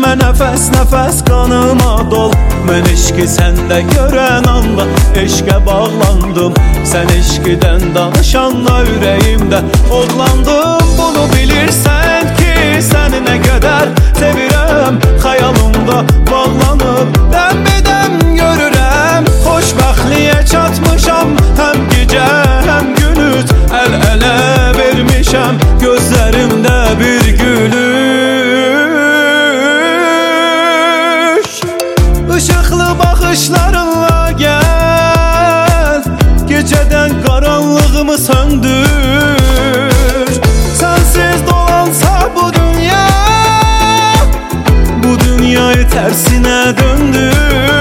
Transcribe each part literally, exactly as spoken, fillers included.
düşmə nəfəs nəfəs qanıma dol. Mən eşqi səndə görən anda eşqə bağlandım. Sən eşqidən danışanla ürəyimdə odlandım. Bunu bilirsən ki, səni nə qədər sevirəm. Xəyalımda bağlanıb dəm-bədəm görürəm. Xoşbəxtliyə çatmışam, həm gecə həm gündüz əl-ələ vermişəm. Gözlərimdə bir gülüş, Işıqlı baxışlarınla gəl, gecədən qaranlığımı söndür. Sənsiz dolansa bu dünya, bu dünyayı tərsinə döndür.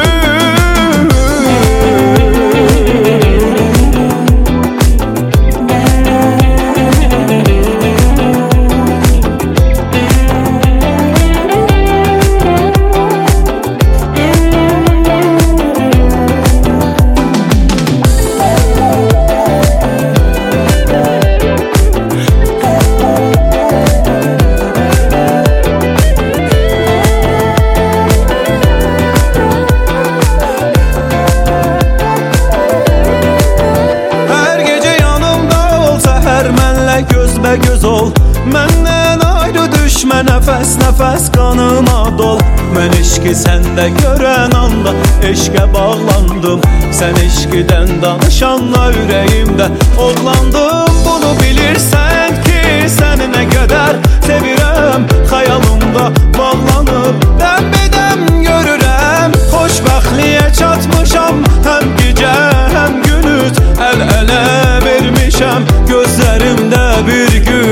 Göz ol, məndən ayrı düşmə nəfəs nəfəs qanıma dol. Mən eşqi səndə görən anda eşqə bağlandım. Sən eşqidən danışanla ürəyimdə odlandım. Bunu bilirsən ki, səni nə qədər sevirəm. Xəyalımda bağlanıb dəm-bədəm görürəm. Xoşbəxtliyə çatmışam, həm gecə həm gündüz əl-ələ vermişəm. Gözlərimdə bir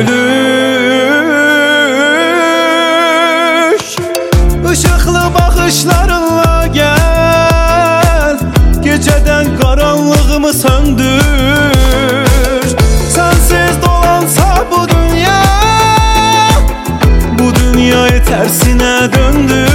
gülüş, Işıqlı baxışlarınla gəl, gecədən qaranlığımı söndür. Sənsiz dolansa bu dünya, bu dünyayı tərsinə döndür.